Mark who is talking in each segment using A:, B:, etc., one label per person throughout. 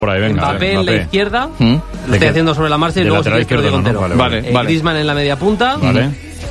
A: Por ahí, venga,
B: Mbappé en la izquierda, lo estoy haciendo sobre la marcha y
A: de
B: luego si
A: lateral
B: quieres te lo digo
A: izquierdo,
B: entero.
A: ¿no? Vale.
C: Vale.
B: Griezmann en la media punta.
A: Vale.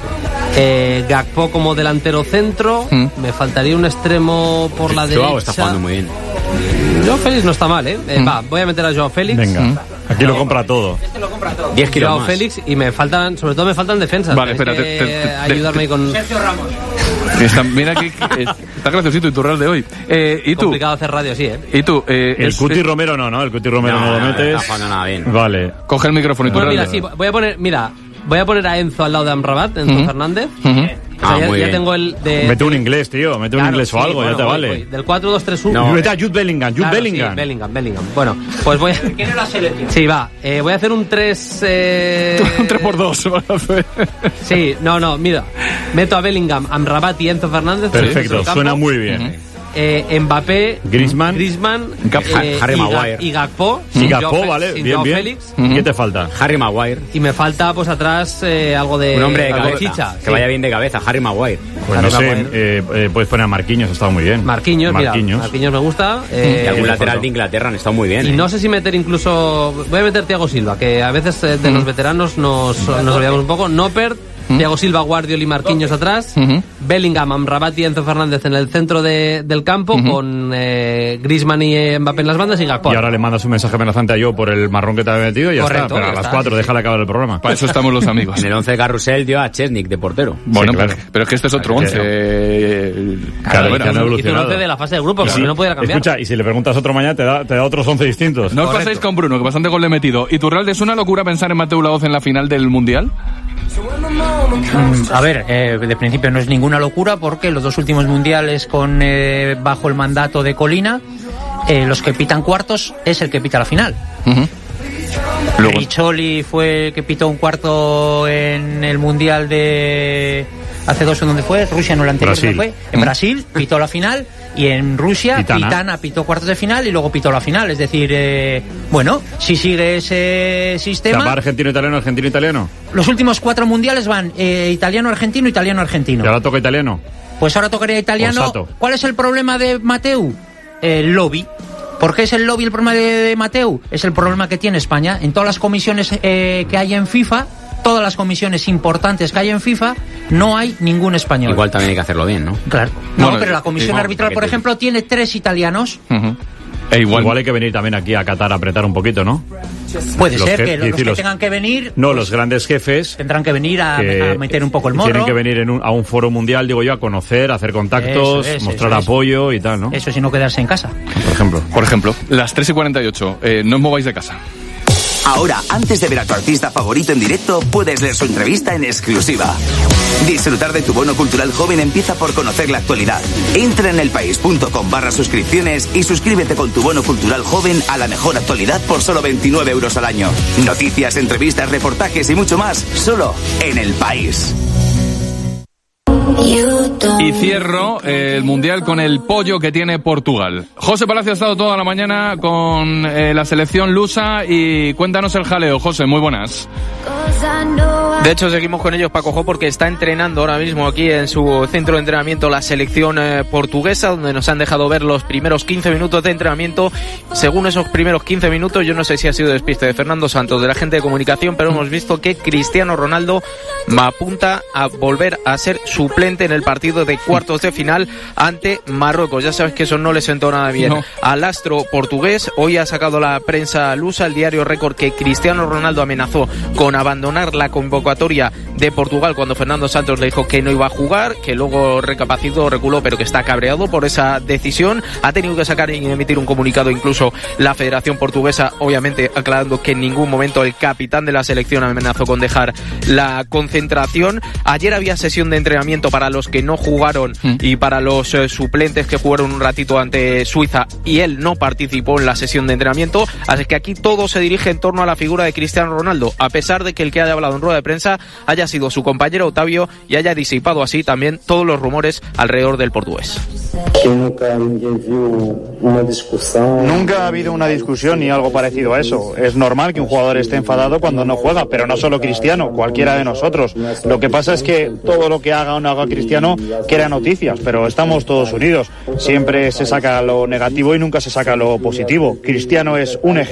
B: Gakpo como delantero centro. Me faltaría un extremo por la derecha.
D: Joao está jugando muy bien.
B: Joao Félix no está mal, ¿eh? Voy a meter a Joao Félix.
A: Venga. Aquí lo compra todo.
D: 10 kilos
B: Joao
D: más.
B: Félix y me faltan, sobre todo me faltan defensas.
C: Vale,
B: Tenéis
C: espera,
B: que ayudarme ahí con...
E: Sergio Ramos.
C: Mira que está graciosito y tu real de hoy. ¿Y tú?
B: Complicado hacer radio así, ¿eh?
C: ¿Y tú?
A: El Cuti Romero no, el Cuti Romero no lo
D: No
A: metes.
D: está jugando nada bien.
A: Vale.
C: Coge el micrófono y tu
B: Bueno,
C: real
B: mira,
C: de
B: sí, voy a poner a Enzo al lado de Amrabat, Enzo Fernández. O sea,
D: muy
B: ya
D: bien.
B: tengo el de...
A: Mete un inglés, tío. Mete un
B: Claro,
A: inglés o
B: sí,
A: algo,
B: bueno,
A: ya te
B: voy.
A: vale.
B: Del 4-2-3-1.
D: No.
A: Mete a Jude Bellingham,
B: Claro,
A: Bellingham.
B: Sí, Bellingham. Bueno, pues voy a...
E: ¿Quién es la selección?
B: Sí, va. Voy a hacer un 3...
C: Un 3x2 van a hacer.
B: Sí, no, mira. Meto a Bellingham, Amrabat y Enzo Fernández.
A: Perfecto, suena muy bien.
B: Mbappé,
A: Griezmann,
D: Harry Maguire.
B: y Gakpo.
A: Sí,
B: sin
A: Gakpo,
B: Joao
A: vale,
B: sin
A: bien,
B: Joao
A: bien.
B: Félix.
A: ¿Y qué te falta?
D: Harry Maguire.
B: Y me falta, pues atrás, algo de...
D: Un hombre de
B: algo
D: cabeza.
B: chicha.
D: Que
B: Sí.
D: vaya bien de cabeza. Harry Maguire.
A: Pues no
B: Harry
A: sé, puedes poner a Marquinhos, ha estado muy bien.
B: Marquinhos me gusta.
D: Y algún
A: le
D: lateral
A: faltó?
D: de Inglaterra han estado muy bien.
B: Y no sé si meter incluso... Voy a meter Thiago Silva, que a veces de los veteranos nos olvidamos un poco. Noppert, Thiago Silva, Guardiola y Marquinhos atrás. Bellingham, Amrabat y Enzo Fernández en el centro del campo, con Griezmann y Mbappé en las bandas y Gakpo.
A: Y ahora le mandas un mensaje amenazante a yo por el marrón que te había metido y ya
B: Correcto,
A: está. Pero
B: ya
A: a las
B: está,
A: 4
B: sí,
A: déjale acabar el programa.
C: Para eso estamos los amigos.
D: En el 11 de Carrusel dio a Chesnik de portero.
C: Bueno,
A: Sí, claro.
C: pero es que este es otro
A: Claro.
C: 11.
A: Claro,
C: bueno,
A: que han
B: Hizo un
A: evolucionado.
B: 11 de la fase de grupo, que
A: Sí.
B: no pudiera cambiar.
A: Escucha, y si le preguntas otro mañana te da otros 11 distintos.
C: no os paséis con Bruno, que bastante gol le he metido. ¿Y tu real es una locura pensar en Mateu Laoz en la final del Mundial?
E: A ver, de principio no es ninguna locura porque los dos últimos mundiales bajo el mandato de Colina, los que pitan cuartos es el que pita la final.
C: Luego,
E: Richoli fue el que pitó un cuarto en el mundial de hace 2 ¿dónde fue? Rusia, no, el anterior.
A: Brasil.
E: ¿Dónde fue? En Brasil pitó la final y en Rusia Pitana pitó cuartos de final y luego pitó la final. Es decir, bueno, si sigue ese sistema...
A: ¿Va argentino-italiano, argentino-italiano?
E: Los últimos 4 mundiales van italiano-argentino, italiano-argentino.
A: ¿Y ahora toca italiano?
E: Pues ahora tocaría italiano.
A: Orsato.
E: ¿Cuál es el problema de Mateu? El lobby. ¿Por qué es el lobby el problema de Mateu? Es el problema que tiene España. En todas las comisiones que hay en FIFA, todas las comisiones importantes que hay en FIFA, no hay ningún español.
D: Igual también hay que hacerlo bien, ¿no?
E: Claro. No,
C: Bueno,
E: pero la comisión arbitral, por ejemplo, tiene 3 italianos.
A: Igual hay que venir también aquí a Qatar a apretar un poquito, ¿no?
E: Puede
A: Los
E: ser
A: que-
E: que los que
A: los-
E: tengan que venir...
A: No,
E: pues,
A: los grandes jefes
E: tendrán que venir a
A: que
E: meter un poco el morro.
A: tienen que venir a un foro mundial, digo yo, a conocer, a hacer contactos,
E: Eso es,
A: mostrar
E: eso es.
A: apoyo y tal, ¿no?
E: Eso si no quedarse en casa.
A: Por ejemplo.
C: las 3:48. No os mováis de casa.
F: Ahora, antes de ver a tu artista favorito en directo, puedes leer su entrevista en exclusiva. Disfrutar de tu bono cultural joven empieza por conocer la actualidad. Entra en elpaís.com/suscripciones y suscríbete con tu bono cultural joven a la mejor actualidad por solo 29 euros al año. Noticias, entrevistas, reportajes y mucho más, solo en El País.
C: Y cierro el Mundial con el pollo que tiene Portugal. José Palacio ha estado toda la mañana con la selección lusa y cuéntanos el jaleo. José, muy buenas.
G: De hecho, seguimos con ellos, Paco Jo, porque está entrenando ahora mismo aquí en su centro de entrenamiento la selección portuguesa, donde nos han dejado ver los primeros 15 minutos de entrenamiento. Según esos primeros 15 minutos, yo no sé si ha sido despiste de Fernando Santos, de la gente de comunicación, pero hemos visto que Cristiano Ronaldo apunta a volver a ser suplente en el partido de cuartos de final ante Marruecos. Ya sabes que eso no le sentó nada bien al astro portugués. Hoy ha sacado la prensa lusa, el diario Récord, que Cristiano Ronaldo amenazó con abandonar la convocatoria de Portugal cuando Fernando Santos le dijo que no iba a jugar, que luego recapacitó, reculó, pero que está cabreado por esa decisión. Ha tenido que sacar y emitir un comunicado incluso la Federación Portuguesa, obviamente aclarando que en ningún momento el capitán de la selección amenazó con dejar la concentración. Ayer había sesión de entrenamiento para los que no jugaron y para los suplentes que jugaron un ratito ante Suiza, y él no participó en la sesión de entrenamiento, así que aquí todo se dirige en torno a la figura de Cristiano Ronaldo, a pesar de que el que haya hablado en rueda de prensa haya sido su compañero Otavio y haya disipado así también todos los rumores alrededor del portugués.
H: Nunca ha habido una discusión ni algo parecido a eso. Es normal que un jugador esté enfadado cuando no juega, pero no solo Cristiano, cualquiera de nosotros. Lo que pasa es que todo lo que haga o no haga Cristiano crea noticias, pero estamos todos unidos. Siempre se saca lo negativo y nunca se saca lo positivo. Cristiano es un ejemplo.